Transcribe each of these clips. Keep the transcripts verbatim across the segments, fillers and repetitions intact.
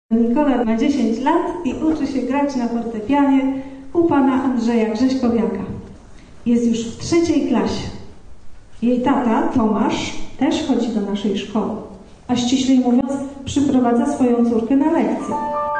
Nikola ma dziesięć lat i uczy się grać na fortepianie u pana Andrzeja Grześkowiaka. Jest już w trzeciej klasie. Jej tata, Tomasz, też chodzi do naszej szkoły, a ściślej mówiąc, przyprowadza swoją córkę na lekcje.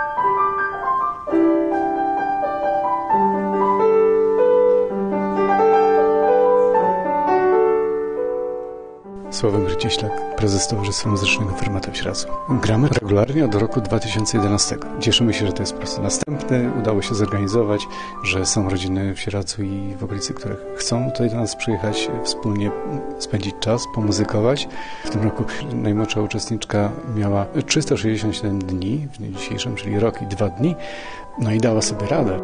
Sławek Grycieślak, prezes Towarzystwa Muzycznego Fermata w Sieradzu. Gramy regularnie od roku dwa tysiące jedenastego. Cieszymy się, że to jest po prostu następny. Udało się zorganizować, że są rodziny w Sieradzu i w okolicy, które chcą tutaj do nas przyjechać, wspólnie spędzić czas, pomuzykować. W tym roku najmłodsza uczestniczka miała trzysta sześćdziesiąt siedem dni w dniu dzisiejszym, czyli rok i dwa dni. No i dała sobie radę.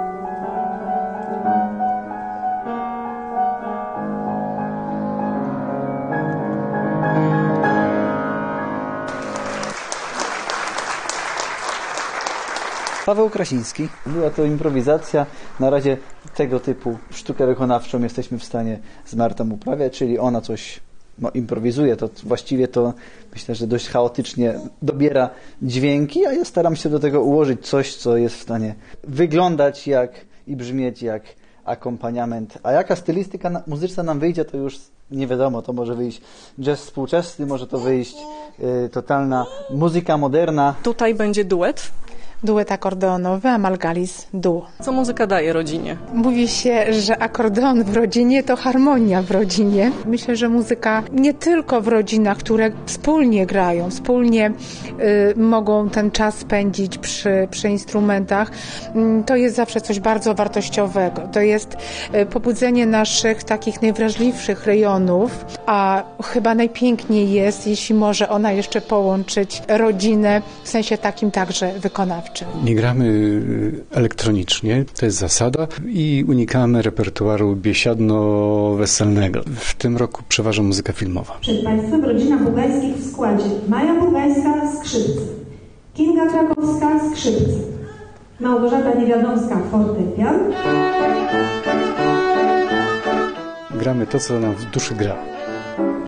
Paweł Krasiński. Była to improwizacja. Na razie tego typu sztukę wykonawczą jesteśmy w stanie z Martą uprawiać, czyli ona coś no, improwizuje, to właściwie to myślę, że dość chaotycznie dobiera dźwięki, a ja staram się do tego ułożyć coś, co jest w stanie wyglądać jak i brzmieć jak akompaniament. A jaka stylistyka muzyczna nam wyjdzie, to już nie wiadomo, to może wyjść jazz współczesny, może to wyjść y, totalna muzyka moderna. Tutaj będzie duet. Duet akordeonowy, Amalgalis duo. Co muzyka daje rodzinie? Mówi się, że akordeon w rodzinie to harmonia w rodzinie. Myślę, że muzyka nie tylko w rodzinach, które wspólnie grają, wspólnie y, mogą ten czas spędzić przy, przy instrumentach, y, to jest zawsze coś bardzo wartościowego. To jest y, pobudzenie naszych takich najwrażliwszych rejonów, a chyba najpiękniej jest, jeśli może ona jeszcze połączyć rodzinę w sensie takim także wykonawczym. Nie gramy elektronicznie, to jest zasada, i unikamy repertuaru biesiadno-weselnego. W tym roku przeważa muzyka filmowa. Przed Państwem rodzina Bugajskich w składzie: Maja Bugajska – skrzypce, Kinga Krakowska – skrzypce, Małgorzata Niewiadomska – fortepian. Gramy to, co nam w duszy gra.